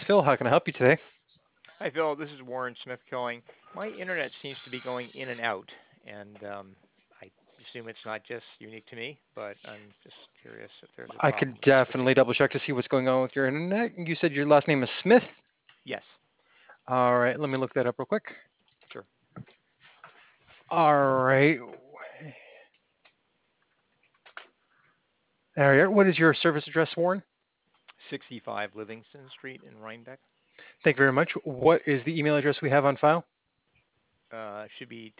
Phil. How can I help you today? Hi, Phil. This is Warren Smith calling. My internet seems to be going in and out, and I assume it's not just unique to me, but I'm just curious if there's a I could problem with definitely you. double check to see what's going on with your internet. You said your last name is Smith. Yes, All right, let me look that up real quick. sure. All right. All right. What is your service address, Warren? 65 Livingston Street in Rhinebeck. Thank you very much. What is the email address we have on file? Should be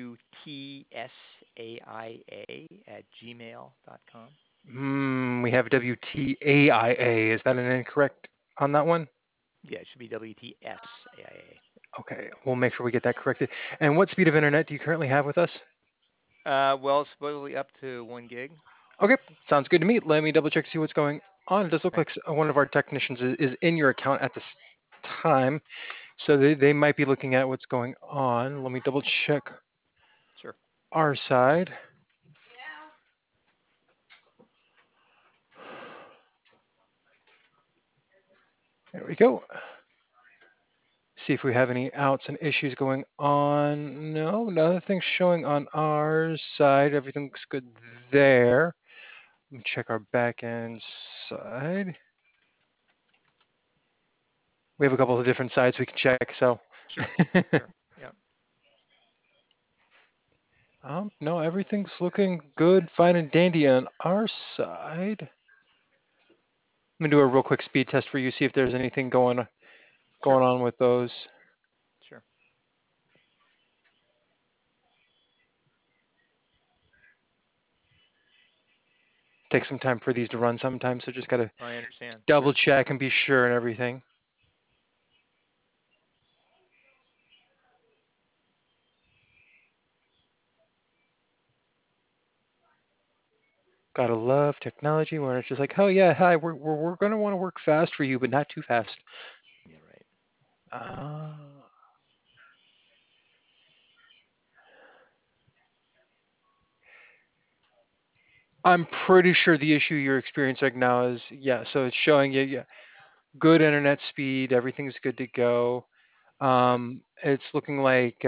WTSAIA@gmail.com. We have WTAIA. Is that an incorrect on that one? Yeah, it should be WTSAIA. Okay, we'll make sure we get that corrected. And what speed of internet do you currently have with us? Well, supposedly up to 1 gig. Okay, sounds good to me. Let me double check to see what's going on. It does look Right. like one of our technicians is in your account at this time, so they might be looking at what's going on. Let me double check Sure. our side. There we go. See if we have any outs and issues going on. No, nothing's showing on our side. Everything looks good there. Let me check our back end side. We have a couple of different sides we can check, so. Sure. Sure. Yeah. No, everything's looking good, fine and dandy on our side. I'm gonna do a real quick speed test for you, see if there's anything Sure. going on with those. Sure. Take some time for these to run sometimes, so just gotta I understand. double Sure. check and be sure and everything. Gotta love technology where it's just like, oh yeah, hi, we're gonna want to work fast for you, but not too fast. Yeah. Right. Uh, I'm pretty sure the issue you're experiencing right now is, yeah, so it's showing you, yeah, good internet speed, everything's good to go. Right. It's looking like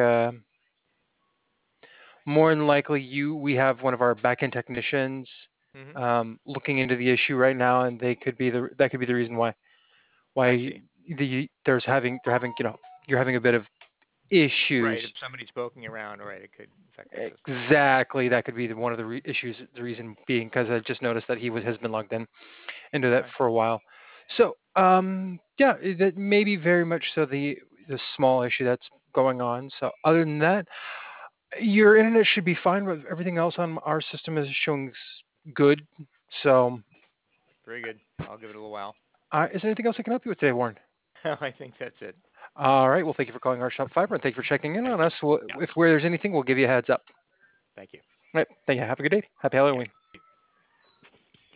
more than likely we have one of our backend technicians Mm-hmm. looking into the issue right now, and that could be the reason I why see. they're having you're having a bit of Right. If issues. somebody's poking around, right, it could affect the system. Exactly, that could be one of the issues. The reason being because I just noticed that has been logged in into that Okay. for a while. So yeah, that may be very much so the small issue that's going on. So other than that, your internet should be fine, but everything else on our system is showing good. So, Very good. I'll give it a little while. is there anything else I can help you with today, Warren? I think that's it. All right. Well, thank you for calling our shop fiber and thank you for checking in Thank on you. us. Well, Yeah. if where there's anything, we'll give you a heads up. Thank you. All right. Thank you. Have a good day. Happy Yeah. Halloween.